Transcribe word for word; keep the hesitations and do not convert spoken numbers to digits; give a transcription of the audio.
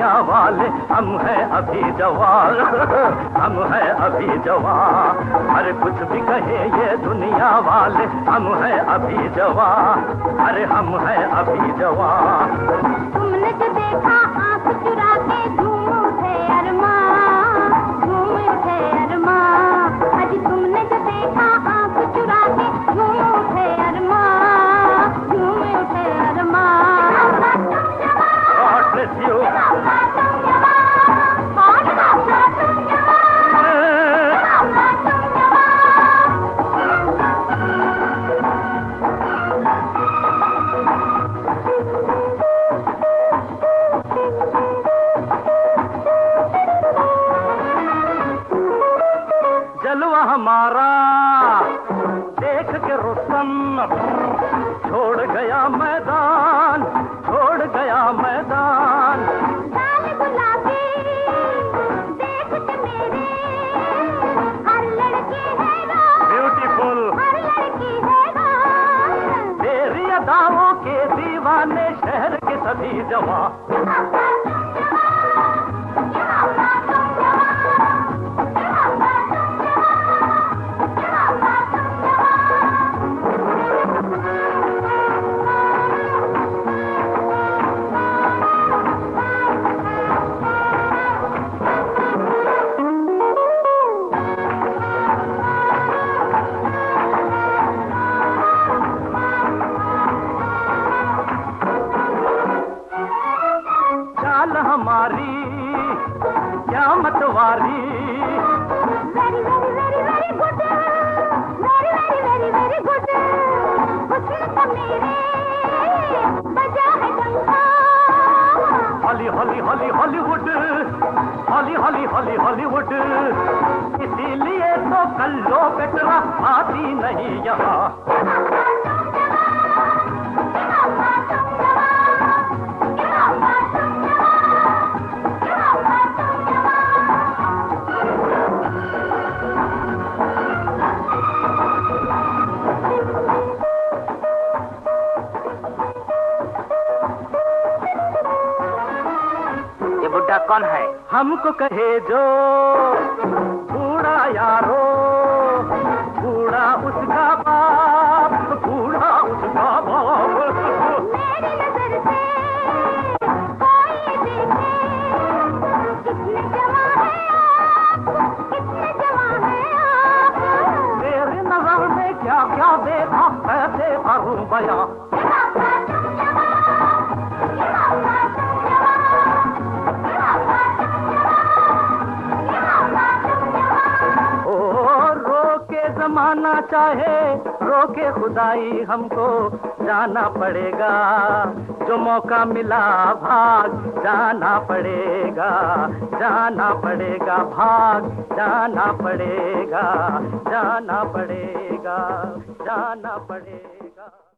दुनिया वाले, हम हैं अभी जवान, हम हैं अभी जवान। अरे कुछ भी कहे ये दुनिया वाले, हम हैं अभी जवान, अरे हम हैं अभी जवान। तुमने जो देखा आंख चुरा के झूम उठे अरमान, झूम उठे अरमान। अजी तुमने जो देखा आंख चुरा के झूम उठे अरमान, झूम उठे अरमान। God bless you. जलवा हमारा देख के रुस्तम छोड़ गया मैदान, छोड़ गया मैदान। लाल गुलाबी देख के मेरे हर लड़की हैरान, ब्यूटीफुल, हर लड़की हैरान। तेरी अदाओं के दीवाने शहर के सभी जवान। चाल हमारी क्या मतवारी, very very very very good, very very very very good. हुस्न का मेरे बजा है डंका। Holly Holly Holly Hollywood, Holly Holly Holly Hollywood. इसीलिए तो कल्लो बेटरा आती नहीं यहाँ। ये बुड्ढा कौन है? हमको कहे जो बूढ़ा यारो, बूढ़ा उसका बाप, बूढ़ा उसका बाप। मेरी नजर से कोई देखे कितने जवां है आप, कितने जवां है आप। तेरी नजर में क्या क्या देखा, कैसे करूं बयां। जमाना चाहे रोके खुदाई, हमको जाना पड़ेगा। जो मौका मिला भाग जाना पड़ेगा, जाना पड़ेगा, भाग जाना पड़ेगा, जाना पड़ेगा, जाना पड़ेगा।